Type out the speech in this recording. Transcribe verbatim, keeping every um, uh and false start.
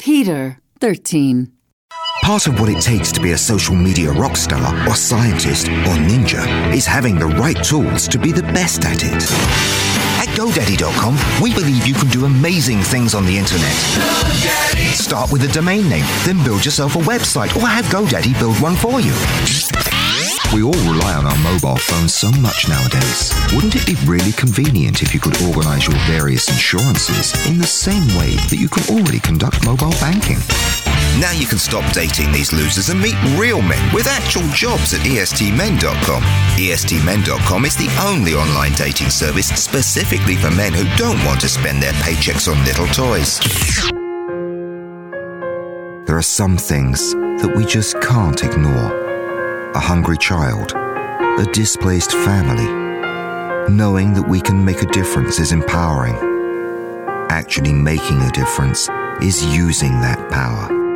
Peter, thirteen. Part of what it takes to be a social media rock star or scientist or ninja is having the right tools to be the best at it. At GoDaddy dot com, we believe you can do amazing things on the internet. Start with a domain name, then build yourself a website or have GoDaddy build one for you. We all rely on our mobile phones so much nowadays. Wouldn't it be really convenient if you could organize your various insurances in the same way that you can already conduct mobile banking? Now you can stop dating these losers and meet real men with actual jobs at E S T men dot com. E S T men dot com is the only online dating service specifically for men who don't want to spend their paychecks on little toys. There are some things that we just can't ignore. A hungry child, a displaced family. Knowing that we can make a difference is empowering. Actually making a difference is using that power.